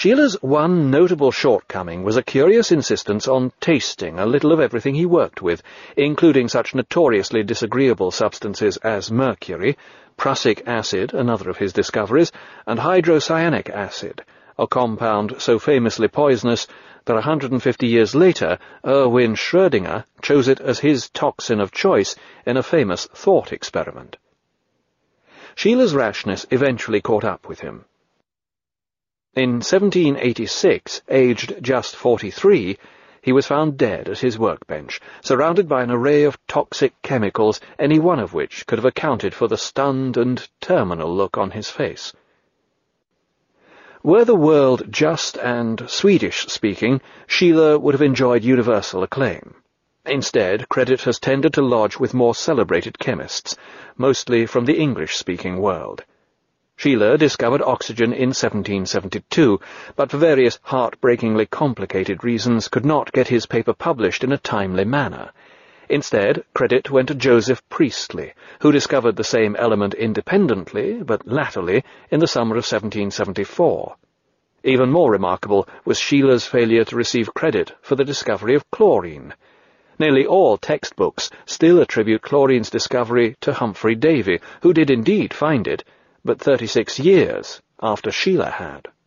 Scheele's one notable shortcoming was a curious insistence on tasting a little of everything he worked with, including such notoriously disagreeable substances as mercury, prussic acid, another of his discoveries, and hydrocyanic acid, a compound so famously poisonous that 150 years later Erwin Schrödinger chose it as his toxin of choice in a famous thought experiment. Scheele's rashness eventually caught up with him. In 1786, aged just 43, he was found dead at his workbench, surrounded by an array of toxic chemicals, any one of which could have accounted for the stunned and terminal look on his face. Were the world just and Swedish-speaking, Scheele would have enjoyed universal acclaim. Instead, credit has tended to lodge with more celebrated chemists, mostly from the English-speaking world. Scheele discovered oxygen in 1772, but for various heartbreakingly complicated reasons could not get his paper published in a timely manner. Instead, credit went to Joseph Priestley, who discovered the same element independently, but latterly, in the summer of 1774. Even more remarkable was Scheele's failure to receive credit for the discovery of chlorine. Nearly all textbooks still attribute chlorine's discovery to Humphrey Davy, who did indeed find it, but 36 years after Scheele had.